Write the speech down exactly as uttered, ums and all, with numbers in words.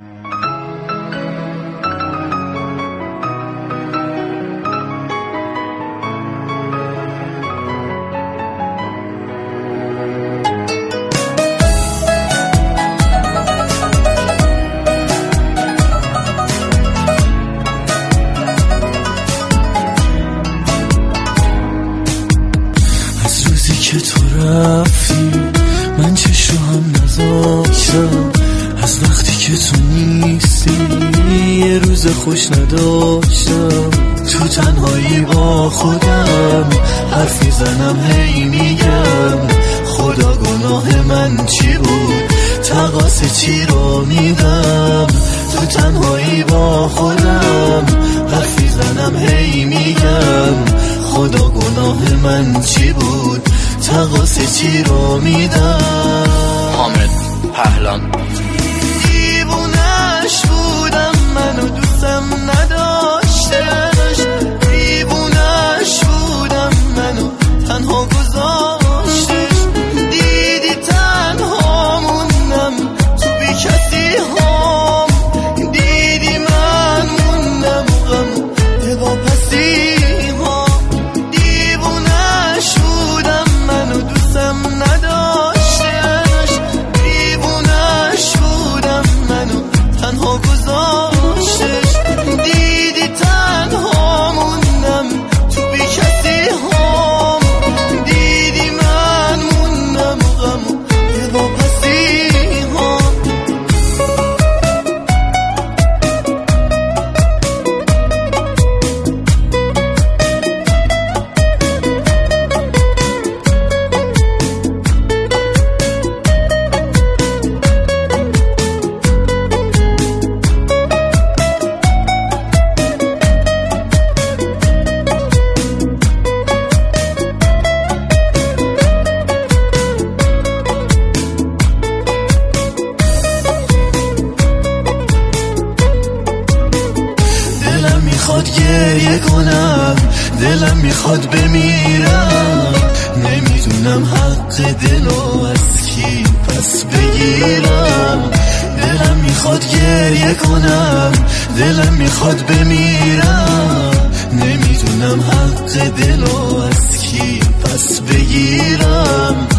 که تو رفتی من چشم هم نذاشتم، از وقتی که تو نیستی یه روز خوش نداشتم. تو تنهایی با خودم حرفی زنم هی میگم خدا گناه من چی بود، تقاص چی رو میدم. تو تنهایی با خودم حرفی زنم هی میگم خدا گناه من چی بود، تقاص چی رو میدم. حامد پهلان. دیوونش بودم منو دوستم نداشتش، دیوونش بودم منو تنها گذاشتش. دیدی تنها موندم تو بی کسی هم، دیدی من موندم غم دوا پسی ها. دیوونش بودم منو دوستم نداشتش، دیوونش بودم منو تنها گذاشتش. دیدی تنها موندم تو بی کسی هم، دیدی من موندم غم دوا پسی ها. دلم میخواد گریه کنم، دلم میخواد بمیرم، نمیدونم حق دلو از کی پس بگیرم. دلم میخواد گریه کنم، دلم میخواد بمیرم، نمیدونم حق دلو از کی پس بگیرم.